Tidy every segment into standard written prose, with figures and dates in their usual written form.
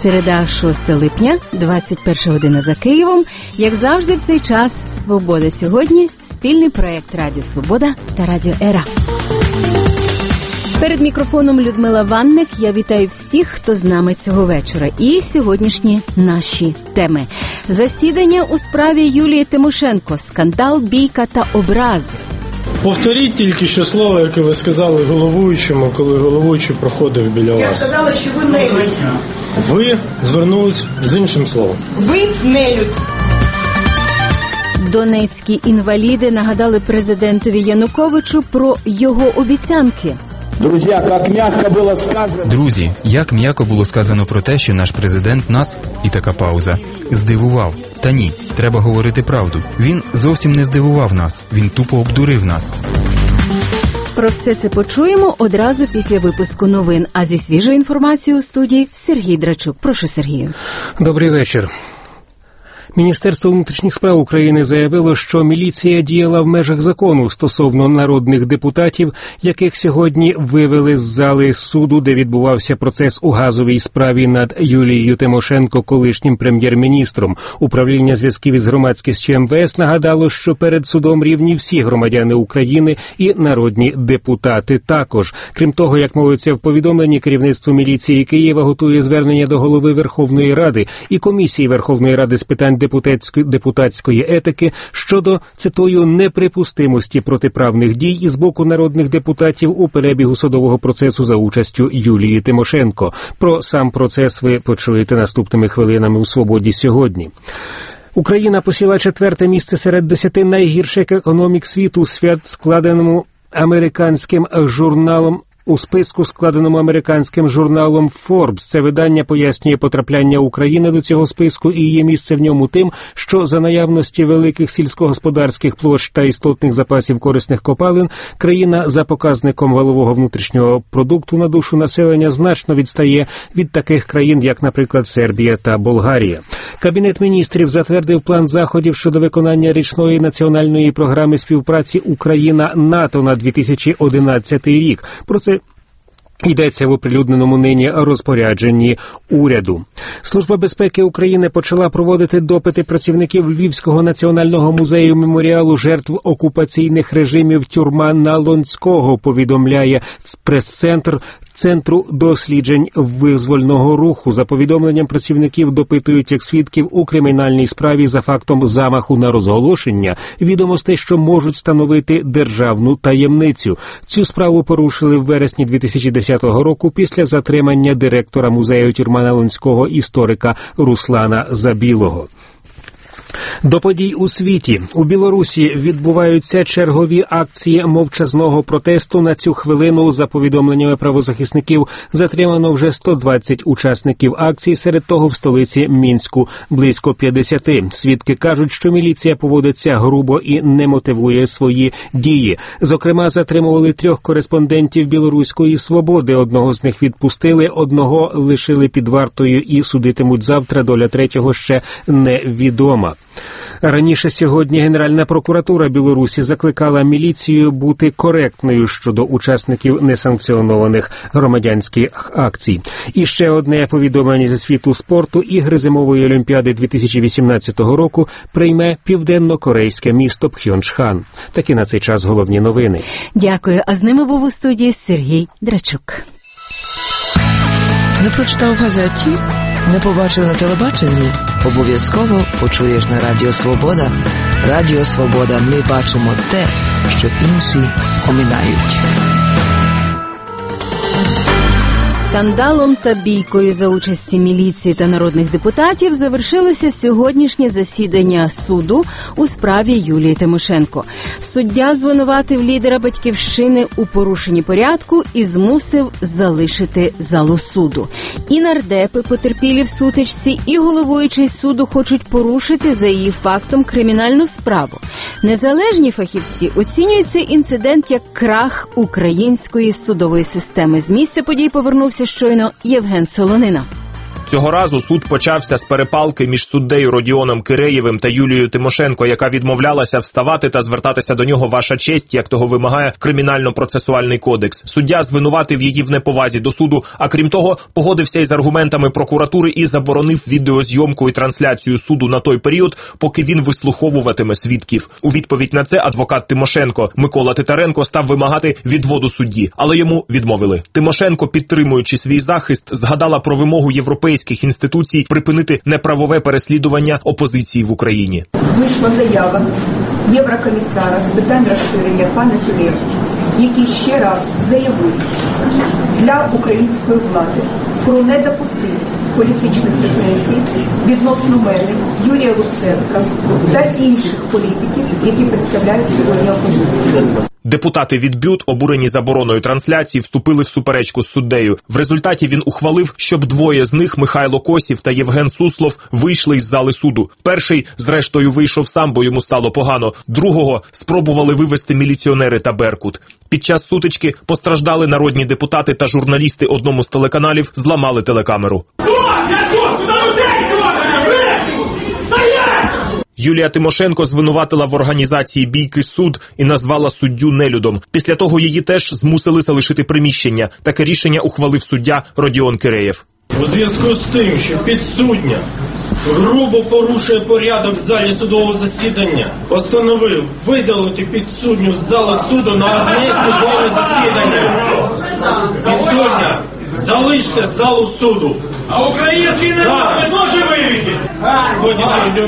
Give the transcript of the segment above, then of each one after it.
Середа, 6 липня, 21 година за Києвом. Як завжди в цей час «Свобода сьогодні» – спільний проєкт Радіо Свобода та Радіо Ера. Перед мікрофоном Людмила Ванник. Я вітаю всіх, хто з нами цього вечора. І сьогоднішні наші теми. Засідання у справі Юлії Тимошенко. Скандал, бійка та образи. Повторіть тільки що слово, яке ви сказали головуючому, коли головуючий проходив біля вас. Я сказала, що ви нелюдь. Ви звернулись з іншим словом. Ви нелюдь. Донецькі інваліди нагадали президентові Януковичу про його обіцянки. Друзі, як м'яко було сказано про те, що наш президент нас, і така пауза, здивував. Та ні, треба говорити правду. Він зовсім не здивував нас, він тупо обдурив нас. Про все це почуємо одразу після випуску новин. А зі свіжою інформацією у студії Сергій Драчук. Прошу, Сергію. Добрий вечір. Міністерство внутрішніх справ України заявило, що міліція діяла в межах закону стосовно народних депутатів, яких сьогодні вивели з зали суду, де відбувався процес у газовій справі над Юлією Тимошенко, колишнім прем'єр-міністром. Управління зв'язків із громадськістю МВС нагадало, що перед судом рівні всі громадяни України і народні депутати також. Крім того, як мовиться в повідомленні, керівництво міліції Києва готує звернення до голови Верховної Ради і комісії Верховної Ради з питань депутатської етики щодо, цитую, неприпустимості протиправних дій із боку народних депутатів у перебігу судового процесу за участю Юлії Тимошенко. Про сам процес ви почуєте наступними хвилинами у «Свободі сьогодні». Україна посіла 4-те місце серед 10 найгірших економік світу у списку, складеному американським журналом Forbes. Це видання пояснює потрапляння України до цього списку і її місце в ньому тим, що за наявності великих сільськогосподарських площ та істотних запасів корисних копалин, країна за показником валового внутрішнього продукту на душу населення значно відстає від таких країн, як, наприклад, Сербія та Болгарія. Кабінет міністрів затвердив план заходів щодо виконання річної національної програми співпраці Україна-НАТО на 2011 рік. Про це йдеться в оприлюдненому нині розпорядженні уряду. Служба безпеки України почала проводити допити працівників Львівського національного музею меморіалу жертв окупаційних режимів тюрма Налонського, повідомляє прес-центр Центру досліджень визвольного руху. За повідомленням працівників допитують як свідків у кримінальній справі за фактом замаху на розголошення відомостей, що можуть становити державну таємницю. Цю справу порушили в вересні 2010 року після затримання директора музею тюрма Налонського історика Руслана Забілого. До подій у світі. У Білорусі відбуваються чергові акції мовчазного протесту. На цю хвилину, за повідомленнями правозахисників, затримано вже 120 учасників акцій, серед того в столиці Мінську близько 50. Свідки кажуть, що міліція поводиться грубо і не мотивує свої дії. Зокрема, затримували 3 кореспондентів Білоруської свободи. Одного з них відпустили, одного лишили під вартою і судитимуть завтра. Доля третього ще невідома. Раніше сьогодні Генеральна прокуратура Білорусі закликала міліцію бути коректною щодо учасників несанкціонованих громадянських акцій. І ще одне повідомлення зі світу спорту. Ігри Зимової Олімпіади 2018 року прийме південно-корейське місто Пхьончхан. Такі на цей час головні новини. Дякую. А з ними був у студії Сергій Драчук. Не прочитав в газеті? Не побачив на телебаченні? Обов'язково почуєш на Радіо Свобода. Радіо Свобода. Ми бачимо те, що інші оминають. Скандалом та бійкою за участі міліції та народних депутатів завершилося сьогоднішнє засідання суду у справі Юлії Тимошенко. Суддя звинуватив лідера «Батьківщини» у порушенні порядку і змусив залишити залу суду. І нардепи, потерпілі в сутичці, і головуючий суду хочуть порушити за її фактом кримінальну справу. Незалежні фахівці оцінюють цей інцидент як крах української судової системи. З місця подій повернувся щойно Євген Солонина. Цього разу суд почався з перепалки між суддею Родіоном Киреєвим та Юлією Тимошенко, яка відмовлялася вставати та звертатися до нього «Ваша честь», як того вимагає Кримінально-процесуальний кодекс. Суддя звинуватив її в неповазі до суду, а крім того, погодився із аргументами прокуратури і заборонив відеозйомку і трансляцію суду на той період, поки він вислуховуватиме свідків. У відповідь на це адвокат Тимошенко Микола Титаренко став вимагати відводу судді, але йому відмовили. Тимошенко, підтримуючи свій захист, згадала про вимогу європейських інституцій припинити неправове переслідування опозиції в Україні. Вийшла заява Єврокомісара з питань розширення пана Філєва, який ще раз заявив для української влади про недопустимість політичних репресій відносно мене, Юрія Луценка та інших політиків, які представляють сьогодні опозицію. Депутати від БЮТ, обурені забороною трансляції, вступили в суперечку з суддею. В результаті він ухвалив, щоб двоє з них, Михайло Косів та Євген Суслов, вийшли із зали суду. Перший, зрештою, вийшов сам, бо йому стало погано. Другого спробували вивести міліціонери та Беркут. Під час сутички постраждали народні депутати та журналісти одному з телеканалів, зламали телекамеру. Юлія Тимошенко звинуватила в організації бійки суд і назвала суддю нелюдом. Після того її теж змусили залишити приміщення. Таке рішення ухвалив суддя Родіон Киреєв. У зв'язку з тим, що підсудня грубо порушує порядок в залі судового засідання, постановив видалити підсудню з залу суду на одне судове засідання. Підсудня, залиште залу суду. А український народ не може вивіти. Ході суддю.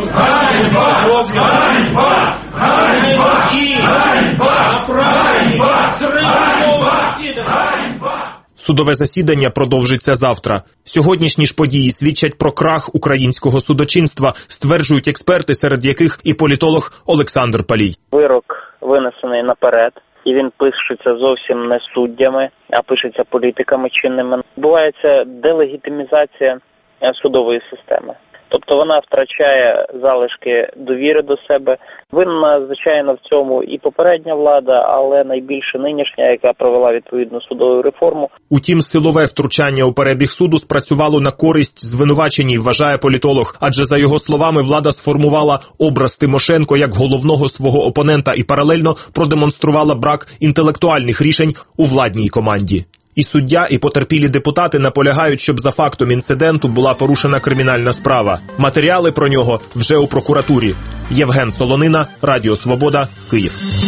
Судове засідання продовжиться завтра. Сьогоднішні ж події свідчать про крах українського судочинства, стверджують експерти, серед яких і політолог Олександр Палій. Вирок винесений наперед, і він пишеться зовсім не суддями, а пишеться політиками чинними. Відбувається делегітимізація судової системи. Тобто вона втрачає залишки довіри до себе. Винна, звичайно, в цьому і попередня влада, але найбільше нинішня, яка провела відповідну судову реформу. Утім, силове втручання у перебіг суду спрацювало на користь звинуваченій, вважає політолог. Адже, за його словами, влада сформувала образ Тимошенко як головного свого опонента і паралельно продемонструвала брак інтелектуальних рішень у владній команді. І суддя, і потерпілі депутати наполягають, щоб за фактом інциденту була порушена кримінальна справа. Матеріали про нього вже у прокуратурі. Євген Солонина, Радіо Свобода, Київ.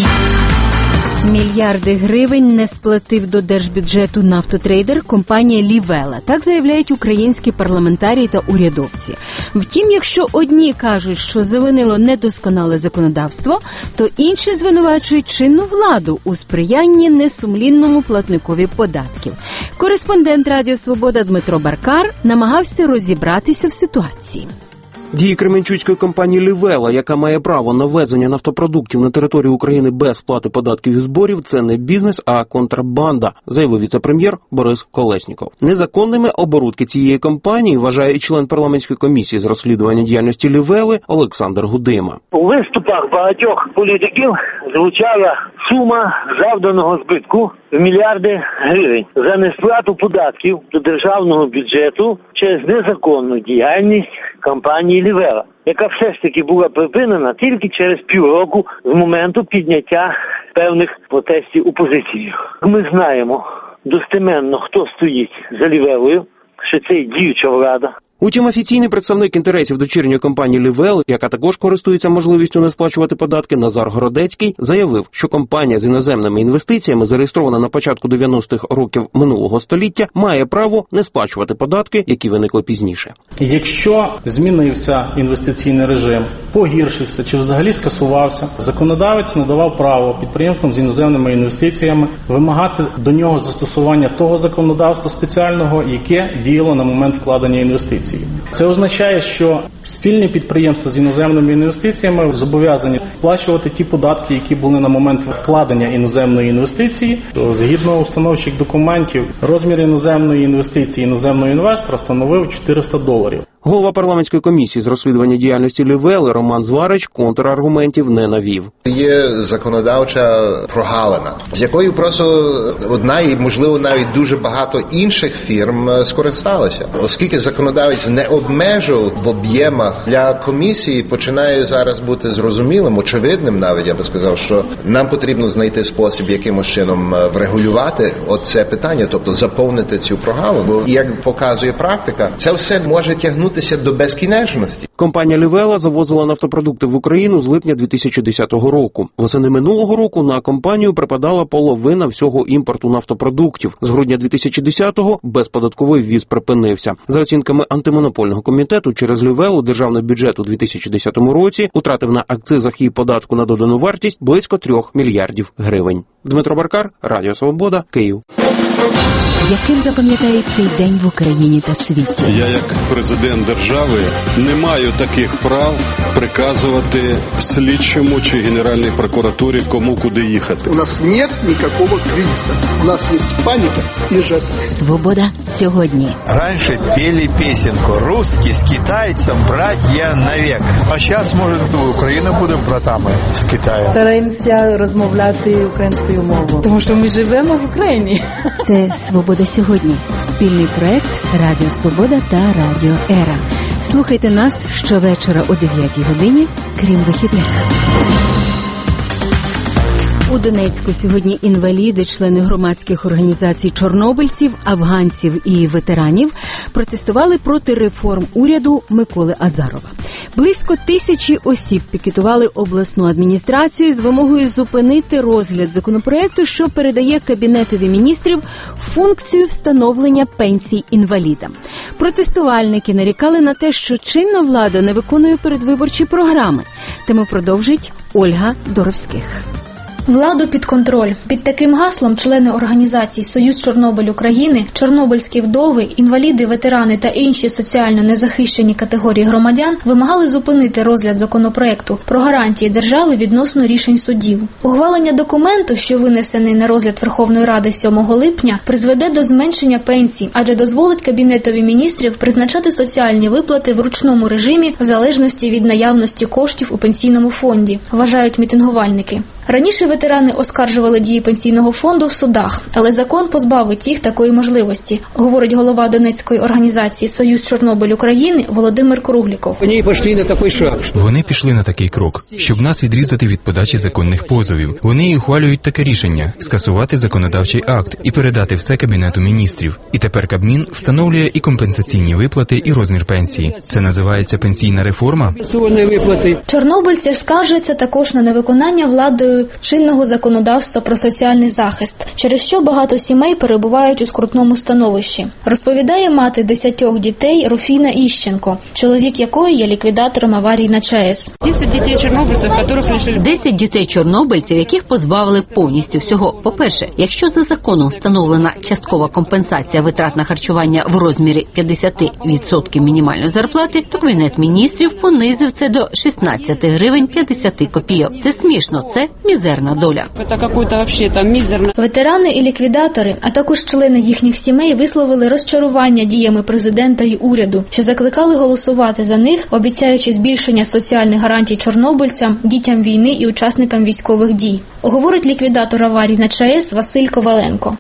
Мільярди гривень не сплатив до держбюджету нафтотрейдер компанія «Лівела». Так заявляють українські парламентарії та урядовці. Втім, якщо одні кажуть, що завинило недосконале законодавство, то інші звинувачують чинну владу у сприянні несумлінному платникові податків. Кореспондент Радіо Свобода Дмитро Баркар намагався розібратися в ситуації. Дії кременчуцької компанії «Лівела», яка має право на ввезення нафтопродуктів на територію України без сплати податків і зборів, це не бізнес, а контрабанда, заявив віце-прем'єр Борис Колесніков. Незаконними оборудки цієї компанії вважає і член парламентської комісії з розслідування діяльності «Лівели» Олександр Гудима. У виступах багатьох політиків звучала сума завданого збитку в мільярди гривень за несплату податків до державного бюджету через незаконну діяльність компанії «Лівела», яка все ж таки була припинена тільки через півроку з моменту підняття певних протестів опозицією. Ми знаємо достеменно, хто стоїть за «Лівелою», що це діюча влада. Утім, офіційний представник інтересів дочірньої компанії «Лівел», яка також користується можливістю не сплачувати податки, Назар Городецький, заявив, що компанія з іноземними інвестиціями, зареєстрована на початку 90-х років минулого століття, має право не сплачувати податки, які виникли пізніше. Якщо змінився інвестиційний режим, погіршився чи взагалі скасувався, законодавець надавав право підприємствам з іноземними інвестиціями вимагати до нього застосування того законодавства спеціального, яке діяло на момент вкладення інвестицій. Це означає, що спільні підприємства з іноземними інвестиціями зобов'язані сплачувати ті податки, які були на момент вкладення іноземної інвестиції. Згідно установчих документів, розмір іноземної інвестиції іноземного інвестора становив $400. Голова парламентської комісії з розслідування діяльності Лівели Роман Зварич контраргументів не навів. Є законодавча прогалина, з якою просто одна і, можливо, навіть дуже багато інших фірм скористалися. Оскільки законодавець не обмежив в об'ємах, для комісії починає зараз бути зрозумілим, очевидним навіть, я би сказав, що нам потрібно знайти спосіб, якимось чином врегулювати оце питання, тобто заповнити цю прогалину. Бо, як показує практика, це все може тягнутися до безкінечності. Компанія Лівела завозила нафтопродукти в Україну з липня 2010 року. Восени минулого року на компанію припадала половина всього імпорту нафтопродуктів. З грудня 2010-го безподатковий ввіз припинився. За оцінками антимонопольного комітету, через Лівелу державний бюджет у 2010 році втратив на акцизах і податку на додану вартість близько 3 мільярдів гривень. Дмитро Баркар, Радіо Свобода, Київ. Яким запам'ятає цей день в Україні та світі? Я, як президент держави, не маю таких прав приказувати слідчому чи Генеральній прокуратурі, кому куди їхати. У нас нет никакого кризиса. У нас есть паника и жертва. Свобода сьогодні. Раньше пели песенку «Русский с китайцем, братья навек». А сейчас, может, Україна будемо братами з Китаєм. Стараємося розмовляти українською мовою, тому що ми живемо в Україні. Це «Свобода сьогодні» – спільний проект Радіо Свобода та Радіо Ера. Слухайте нас щовечора о 9 годині, крім вихідних. У Донецьку сьогодні інваліди, члени громадських організацій чорнобильців, афганців і ветеранів протестували проти реформ уряду Миколи Азарова. Близько 1000 осіб пікетували обласну адміністрацію з вимогою зупинити розгляд законопроекту, що передає Кабінетові міністрів функцію встановлення пенсій інвалідам. Протестувальники нарікали на те, що чинна влада не виконує передвиборчі програми. Тему продовжить Ольга Доровських. Владу під контроль. Під таким гаслом члени організацій «Союз Чорнобиль України», «Чорнобильські вдови», інваліди, ветерани та інші соціально незахищені категорії громадян вимагали зупинити розгляд законопроекту про гарантії держави відносно рішень судів. Ухвалення документу, що винесений на розгляд Верховної Ради 7 липня, призведе до зменшення пенсій, адже дозволить Кабінетові міністрів призначати соціальні виплати в ручному режимі в залежності від наявності коштів у пенсійному фонді, вважають мітингувальники. Раніше ветерани оскаржували дії пенсійного фонду в судах, але закон позбавить їх такої можливості, говорить голова Донецької організації «Союз Чорнобиль України» Володимир Кругліков. Вони пішли на такий крок, щоб нас відрізати від подачі законних позовів. Вони і ухвалюють таке рішення – скасувати законодавчий акт і передати все Кабінету міністрів. І тепер Кабмін встановлює і компенсаційні виплати, і розмір пенсії. Це називається пенсійна реформа? Чорнобильці скаржаться також на невиконання владою чинного законодавства про соціальний захист, через що багато сімей перебувають у скрутному становищі. Розповідає мати 10 дітей Руфіна Іщенко, чоловік якої є ліквідатором аварії на ЧАЕС. 10 дітей чорнобильців, яких позбавили повністю всього. По-перше, якщо за законом встановлена часткова компенсація витрат на харчування в розмірі 50% мінімальної зарплати, то Кабінет міністрів понизив це до 16 гривень 50 копійок. Це смішно, це мізерна доля. Ветерани і ліквідатори, а також члени їхніх сімей висловили розчарування діями президента і уряду, що закликали голосувати за них, обіцяючи збільшення соціальних гарантій чорнобильцям, дітям війни і учасникам військових дій. Говорить ліквідатор аварії на ЧАЕС Василь Коваленко.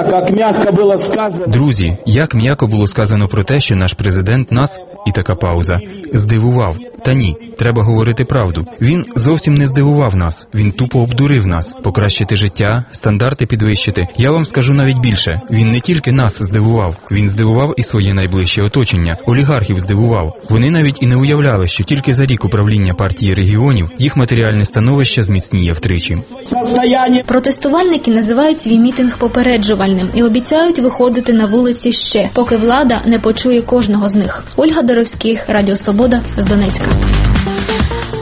Друзі, як м'яко було сказано про те, що наш президент нас, і така пауза, здивував. Та ні, треба говорити правду. Він зовсім не здивував нас, він тупо обдурив нас. Покращити життя, стандарти підвищити. Я вам скажу навіть більше. Він не тільки нас здивував, він здивував і своє найближче оточення. Олігархів здивував. Вони навіть і не уявляли, що тільки за рік управління партії регіонів їх матеріальне становище зміцніє втричі. Протестувальники називають свій мітинг попереджувальним і обіцяють виходити на вулиці ще, поки влада не почує кожного з них. Ольга Доровських, Радіо Свобода з Донецька.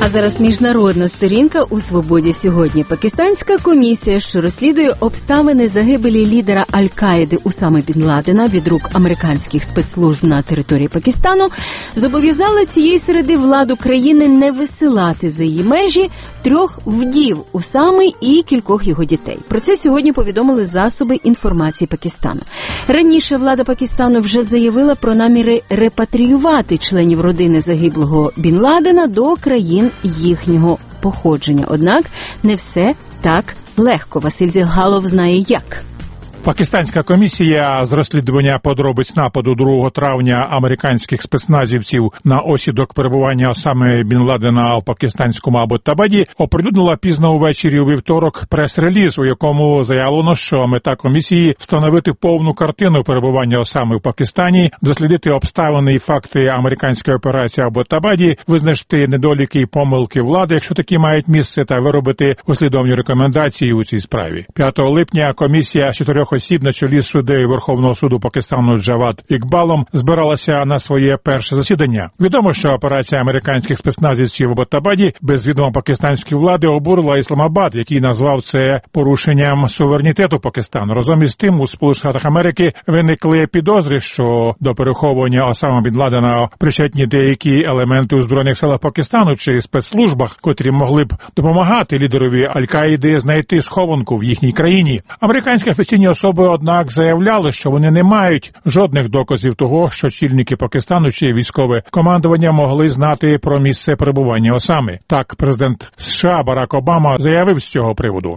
А зараз міжнародна сторінка у «Свободі сьогодні». Пакистанська комісія, що розслідує обставини загибелі лідера Аль-Каїди Усами Бін Ладена від рук американських спецслужб на території Пакистану, зобов'язала цієї середи владу країни не висилати за її межі 3 вдів Усами і кількох його дітей. Про це сьогодні повідомили засоби інформації Пакистану. Раніше влада Пакистану вже заявила про наміри репатріювати членів родини загиблого Бін Ладена до країн їхнього походження. Однак не все так легко. Василь Зілгалов знає як. Пакистанська комісія з розслідування подробиць нападу 2 травня американських спецназівців на осідок перебування Осами Бін Ладена в пакистанському Абботабаді оприлюднила пізно увечері у вівторок прес-реліз, у якому заявлено, що мета комісії – встановити повну картину перебування Осами в Пакистані, дослідити обставини і факти американської операції в Абботабаді, визначити недоліки і помилки влади, якщо такі мають місце, та виробити послідовні рекомендації у цій справі. 5 липня комісія з 4 осіб на чолі з суддею Верховного суду Пакистану Джавад Ікбалом збиралася на своє перше засідання. Відомо, що операція американських спецназівців в Абботабаді без відома пакистанської влади обурила Ісламабад, який назвав це порушенням суверенітету Пакистану. Разом із тим, у Сполучених Штатах Америки виникли підозри, що до переховування Осами Бін Ладена причетні деякі елементи у Збройних силах Пакистану чи спецслужбах, котрі могли б допомагати лідерові Аль-Каїди знайти схованку в їхній країні. Американські офіційні особи, однак, заявляли, що вони не мають жодних доказів того, що чільники Пакистану чи військове командування могли знати про місце перебування Осами. Так, президент США Барак Обама заявив з цього приводу.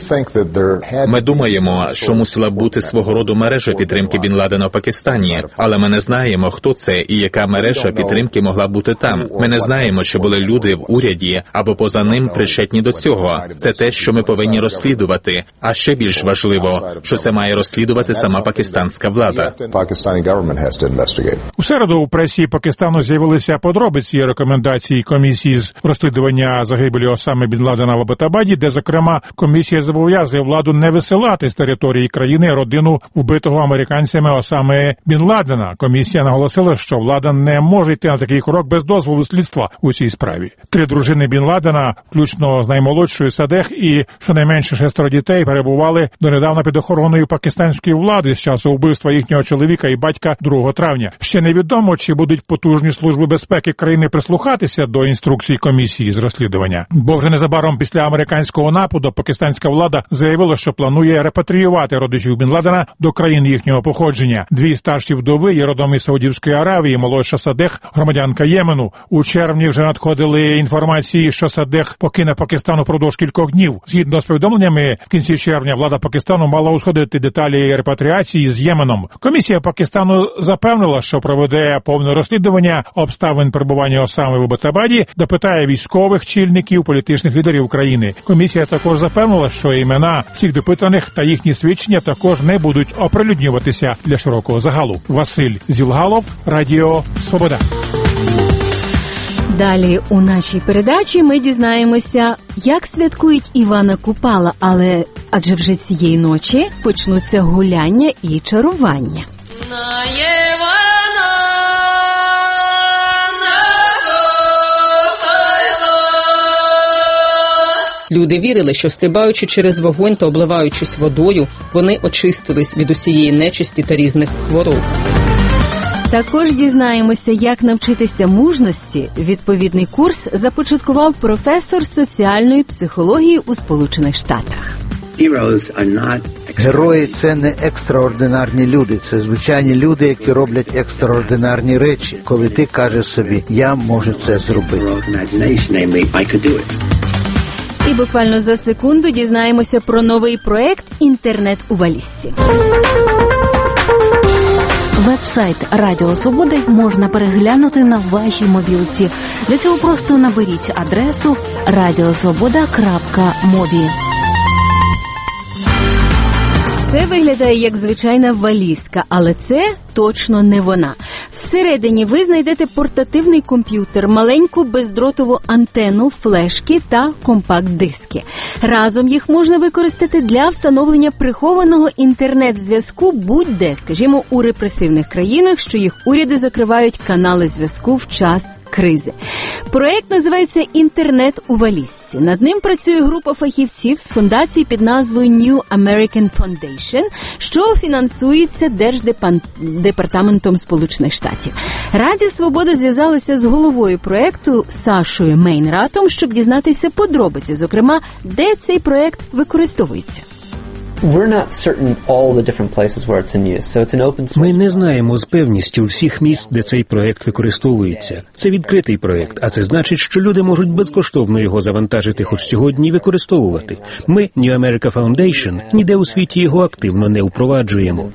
Ми думаємо, що мусила бути свого роду мережа підтримки Бін Ладена в Пакистані, але ми не знаємо, хто це і яка мережа підтримки могла бути там. Ми не знаємо, чи були люди в уряді або поза ним причетні до цього. Це те, що ми повинні розслідувати. А ще більш важливо, що це має розслідувати сама пакистанська влада. У середу у пресі Пакистану з'явилися подробиці рекомендацій комісії з розслідування загибелі Осами Бін Ладена в Абботабаді, де, зокрема, комісія зобов'язує владу не висилати з території країни родину вбитого американцями Осами Бін Ладена. Комісія наголосила, що влада не може йти на такий крок без дозволу слідства у цій справі. 3 дружини Бін Ладена, включно з наймолодшою Садех і щонайменше 6 дітей, перебували донедавна під охороною пакистанської влади з часу вбивства їхнього чоловіка і батька 2 травня. Ще невідомо, чи будуть потужні служби безпеки країни прислухатися до інструкцій комісії з розслідування. Бо вже незабаром після американського нападу пакистанська влада заявила, що планує репатріювати родичів Бін Ладена до країн їхнього походження. 2 старші вдови є родом із Саудівської Аравії, молодша Садех – громадянка Ємену. У червні вже надходили інформації, що Садех покине Пакистан упродовж кількох днів. Згідно з повідомленнями, в кінці червня влада Пакистану мала узгодити деталі репатріації з Єменом. Комісія Пакистану запевнила, що проведе повне розслідування обставин перебування Осами в Абботабаді, допитає військових чільників, політичних лідерів країни. Комісія також запевнила, що імена всіх допитаних та їхні свідчення також не будуть оприлюднюватися для широкого загалу. Василь Зілгалов, Радіо Свобода. Далі у нашій передачі ми дізнаємося, як святкують Івана Купала, адже вже цієї ночі почнуться гуляння і чарування. Люди вірили, що стрибаючи через вогонь та обливаючись водою, вони очистились від усієї нечисті та різних хвороб. Також дізнаємося, як навчитися мужності. Відповідний курс започаткував професор соціальної психології у Сполучених Штатах. Герої – це не екстраординарні люди, це звичайні люди, які роблять екстраординарні речі, коли ти кажеш собі «я можу це зробити». І буквально за секунду дізнаємося про новий проект «Інтернет у валізці». Веб-сайт Радіо Свобода можна переглянути на вашій мобілці. Для цього просто наберіть адресу radiosvoboda.mobi. Це виглядає як звичайна валізка, але це точно не вона. Всередині ви знайдете портативний комп'ютер, маленьку бездротову антенну, флешки та компакт-диски. Разом їх можна використати для встановлення прихованого інтернет-зв'язку будь-де, скажімо, у репресивних країнах, що їх уряди закривають канали зв'язку в час кризи. Проект називається «Інтернет у валізці». Над ним працює група фахівців з фундації під назвою New American Foundation, що фінансується Держдепартаментом Сполучених Штатів. Радіо «Свобода» зв'язалася з головою проекту Сашою Мейнратом, щоб дізнатися подробиці, зокрема, де цей проект використовується. Ми не знаємо з певністю всіх місць, де цей проект використовується. Це відкритий проект, а це значить, що люди можуть безкоштовно його завантажити хоч сьогодні і використовувати. Ми, New America Foundation, ніде у світі його активно не впроваджуємо.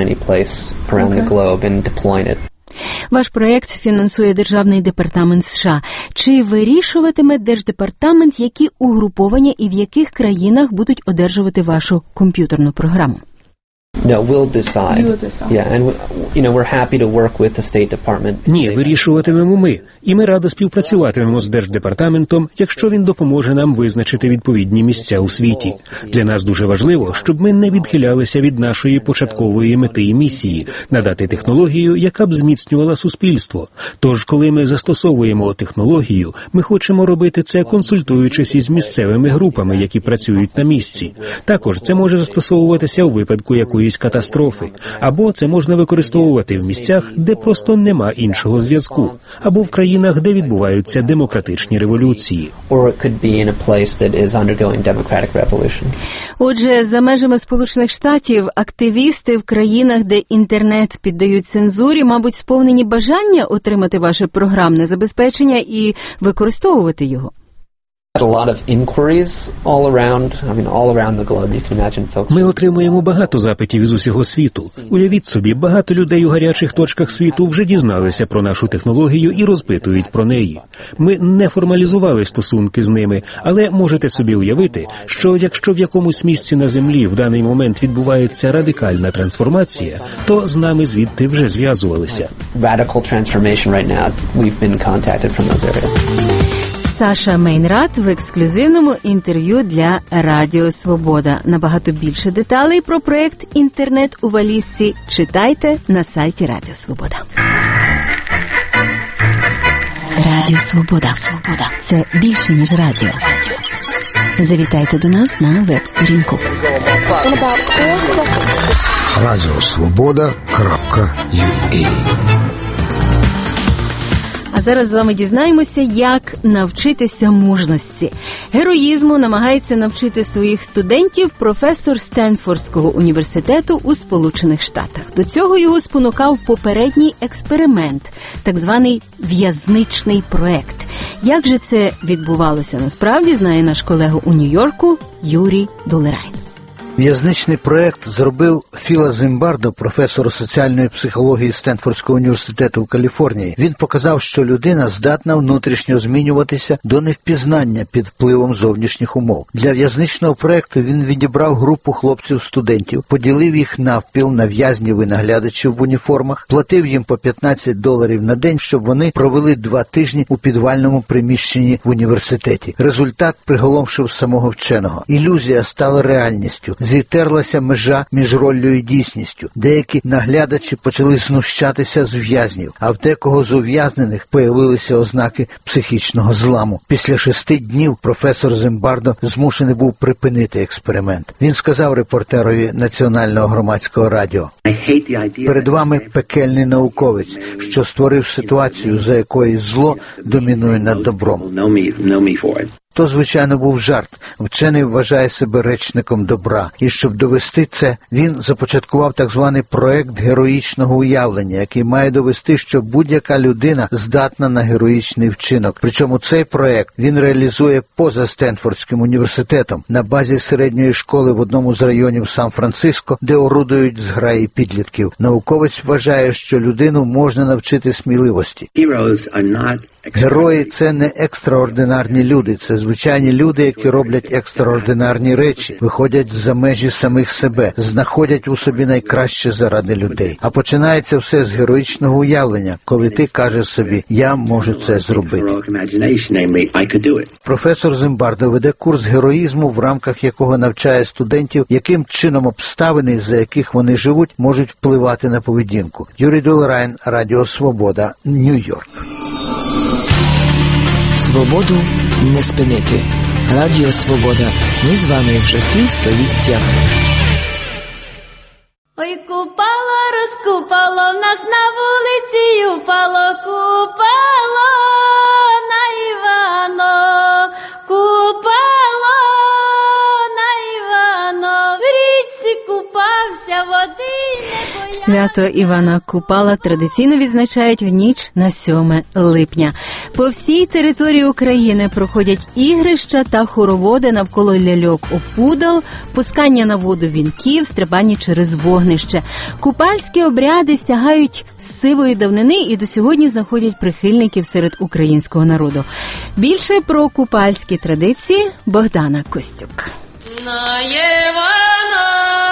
Ваш проєкт фінансує Державний департамент США. Чи вирішуватиме Держдепартамент, які угруповання і в яких країнах будуть одержувати вашу комп'ютерну програму? Ні, вирішуватимемо ми. І ми радо співпрацюватимемо з Держдепартаментом, якщо він допоможе нам визначити відповідні місця у світі. Для нас дуже важливо, щоб ми не відхилялися від нашої початкової мети і місії – надати технологію, яка б зміцнювала суспільство. Тож, коли ми застосовуємо технологію, ми хочемо робити це, консультуючись із місцевими групами, які працюють на місці. Також це може застосовуватися у випадку якоїсь катастрофи. Або це можна використовувати в місцях, де просто нема іншого зв'язку. Або в країнах, де відбуваються демократичні революції. Отже, за межами Сполучених Штатів активісти в країнах, де інтернет піддають цензурі, мабуть, сповнені бажання отримати ваше програмне забезпечення і використовувати його. Ми отримуємо багато запитів із усього світу. Уявіть собі, багато людей у гарячих точках світу вже дізналися про нашу технологію і розпитують про неї. Ми не формалізували стосунки з ними, але можете собі уявити, що якщо в якомусь місці на землі в даний момент відбувається радикальна трансформація, то з нами звідти вже зв'язувалися. Саша Мейнрат в ексклюзивному інтерв'ю для Радіо Свобода. Набагато більше деталей про проект «Інтернет у валізці» читайте на сайті Радіо Свобода. Радіо Свобода. Це більше, ніж радіо. Завітайте до нас на веб-сторінку. Радіосвобода.ua. А зараз з вами дізнаємося, як навчитися мужності. Героїзму намагається навчити своїх студентів професор Стенфордського університету у Сполучених Штатах. До цього його спонукав попередній експеримент, так званий в'язничний проект. Як же це відбувалося насправді, знає наш колега у Нью-Йорку Юрій Долерайн. В'язничний проект зробив Філа Зимбардо, професор соціальної психології Стенфордського університету в Каліфорнії. Він показав, що людина здатна внутрішньо змінюватися до невпізнання під впливом зовнішніх умов. Для в'язничного проекту він відібрав групу хлопців-студентів, поділив їх навпіл на в'язнів і наглядачів в уніформах, платив їм по $15 на день, щоб вони провели 2 тижні у підвальному приміщенні в університеті. Результат приголомшив самого вченого. Ілюзія стала реальністю. Зітерлася межа між роллю і дійсністю. Деякі наглядачі почали знущатися з в'язнів, а в декого з ув'язнених появилися ознаки психічного зламу. Після 6 днів професор Зимбардо змушений був припинити експеримент. Він сказав репортерові Національного громадського радіо: «Перед вами пекельний науковець, що створив ситуацію, за якою зло домінує над добром». То, звичайно, був жарт. Вчений вважає себе речником добра. І щоб довести це, він започаткував так званий проект героїчного уявлення, який має довести, що будь-яка людина здатна на героїчний вчинок. Причому цей проект він реалізує поза Стенфордським університетом, на базі середньої школи в одному з районів Сан-Франциско, де орудують зграї підлітків. Науковець вважає, що людину можна навчити сміливості. Герої – це не екстраординарні люди, це звичайні люди, які роблять екстраординарні речі, виходять за межі самих себе, знаходять у собі найкраще заради людей. А починається все з героїчного уявлення, коли ти кажеш собі «я можу це зробити». Професор Зимбардо веде курс героїзму, в рамках якого навчає студентів, яким чином обставини, за яких вони живуть, можуть впливати на поведінку. Юрій Долорайн, Радіо Свобода, Нью-Йорк. Свободу не спинити. Радіо Свобода. Ми з вами вже півстоліття. Ой, купало, розкупало, в нас на вулиці упало, купало на Івано, купало на Івано, в річці купався, води не боявся. Свято Івана Купала традиційно відзначають в ніч на 7 липня. По всій території України проходять ігрища та хороводи навколо ляльок-опудал, пускання на воду вінків, стрибання через вогнище. Купальські обряди сягають сивої давнини і до сьогодні знаходять прихильників серед українського народу. Більше про купальські традиції Богдана Костюк. На Івана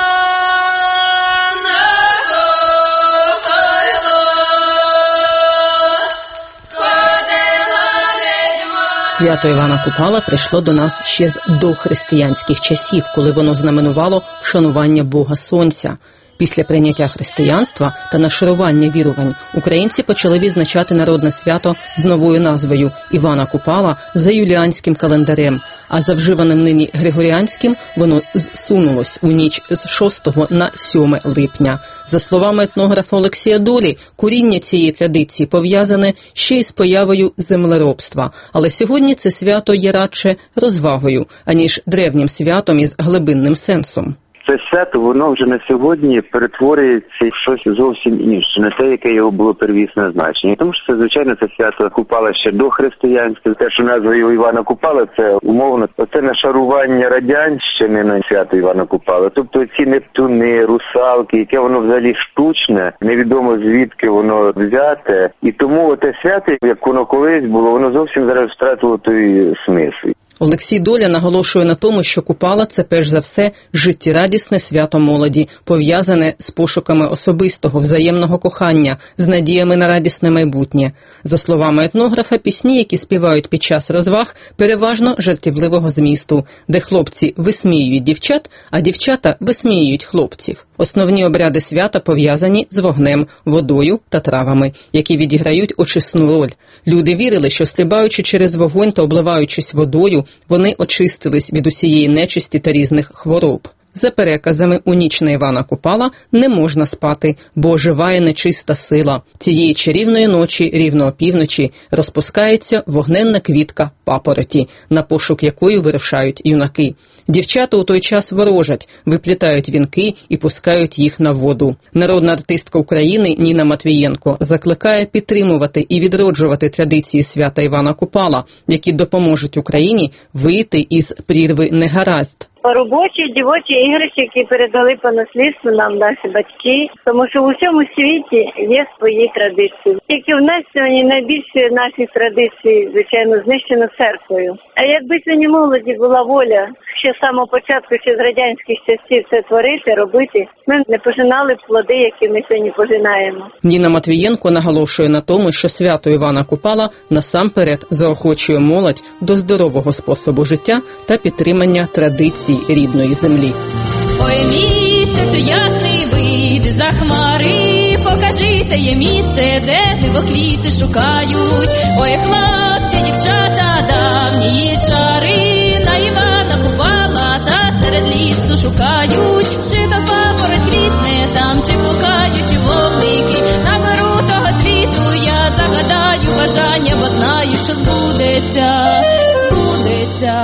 Свято Івана Купала прийшло до нас ще з дохристиянських часів, коли воно знаменувало вшанування Бога Сонця. Після прийняття християнства та нашарування вірувань українці почали відзначати народне свято з новою назвою Івана Купала за юліанським календарем, а за вживаним нині григоріанським воно зсунулось у ніч з 6 на 7 липня. За словами етнографа Олексія Долі, коріння цієї традиції пов'язане ще й з появою землеробства, але сьогодні це свято є радше розвагою, аніж древнім святом із глибинним сенсом. Це свято, воно вже на сьогодні перетворюється в щось зовсім інше, не те, яке його було первісне значення. Тому що це, звичайно, це свято Купала ще дохристиянське. Те, що назвою Івана Купала, це умовно, це нашарування радянщини на свято Івана Купала. Тобто ці нептуни, русалки, яке воно взагалі штучне, невідомо звідки воно взяте. І тому те свято, як воно колись було, воно зовсім зараз втратило той смисл. Олексій Доля наголошує на тому, що Купала – це перш за все життєрадісне свято молоді, пов'язане з пошуками особистого, взаємного кохання, з надіями на радісне майбутнє. За словами етнографа, пісні, які співають під час розваг, переважно жартівливого змісту, де хлопці висміюють дівчат, а дівчата висміюють хлопців. Основні обряди свята пов'язані з вогнем, водою та травами, які відіграють очисну роль. Люди вірили, що стрибаючи через вогонь та обливаючись водою, вони очистились від усієї нечисті та різних хвороб. За переказами, у ніч на Івана Купала не можна спати, бо оживає нечиста сила. Цієї чарівної ночі, рівно опівночі, розпускається вогненна квітка папороті, на пошук якої вирушають юнаки. Дівчата у той час ворожать, виплітають вінки і пускають їх на воду. Народна артистка України Ніна Матвієнко закликає підтримувати і відроджувати традиції свята Івана Купала, які допоможуть Україні вийти із прірви негаразд. Робочі, дівочі іграшки, які передали по наслідству нам наші батьки, тому що в усьому світі є свої традиції. Тільки в нас сьогодні найбільше наших традицій, звичайно, знищено церквою. А якби сьогодні молоді була воля ще з самого початку, ще з радянських часів це творити, робити, ми не пожинали плоди, які ми сьогодні пожинаємо. Ніна Матвієнко наголошує на тому, що свято Івана Купала насамперед заохочує молодь до здорового способу життя та підтримання традицій рідної землі. Ой, місяцю ясний, вийди за хмари, покажи теє місце, де дивоквіти шукають. Ой, хлопці, дівчата, давні чари, на Івана Купала та серед лісу шукають. Чи то папороть квітне там, чи блукають, чи вовники. Наберу того цвіту, я загадаю бажання, бо знаю, що збудеться, збудеться.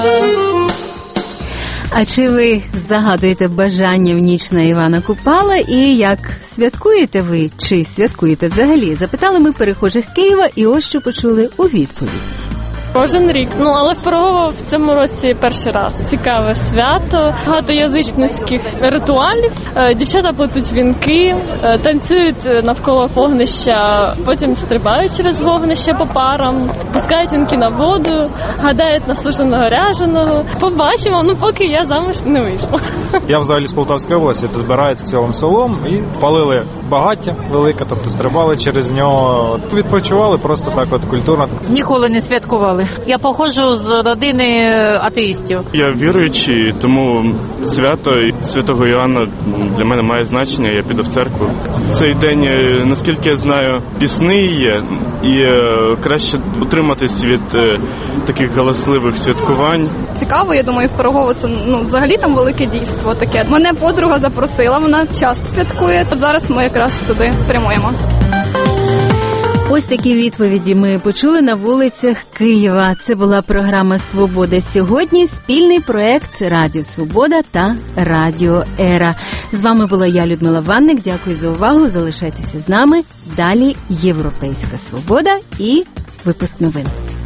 А чи ви загадуєте бажання в ніч на Івана Купала і як святкуєте ви, чи святкуєте взагалі? Запитали ми перехожих Києва і ось що почули у відповідь. Кожен рік. Але в Пирогово в цьому році перший раз. Цікаве свято, багато язичницьких ритуалів. Дівчата плетуть вінки, танцюють навколо вогнища, потім стрибають через вогнище по парам, пускають вінки на воду, гадають на суженого ряженого. Побачимо, поки я замуж не вийшла. Я взагалі з Полтавської області, збираються цілим селом і палили багаття велике, тобто стрибали через нього, відпочивали просто так культурно. Ніколи не святкували. Я походжу з родини атеїстів. Я віруючий, тому свято Святого Іоанна для мене має значення, я піду в церкву. Цей день, наскільки я знаю, пісний є, і краще утриматись від таких галасливих святкувань. Цікаво, я думаю, в Пирогово це взагалі там велике дійство таке. Мене подруга запросила, вона часто святкує, то зараз ми якраз туди прямуємо. Ось такі відповіді ми почули на вулицях Києва. Це була програма «Свобода сьогодні», спільний проект Радіо Свобода та Радіо Ера. З вами була я, Людмила Ванник. Дякую за увагу. Залишайтеся з нами. Далі «Європейська свобода» і випуск новин.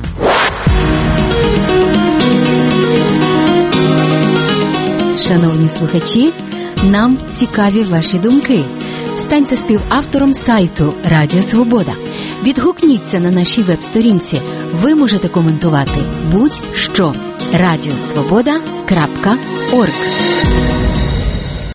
Шановні слухачі, нам цікаві ваші думки. Станьте співавтором сайту Радіо Свобода. Відгукніться на нашій веб-сторінці. Ви можете коментувати будь-що. Радіосвобода.орг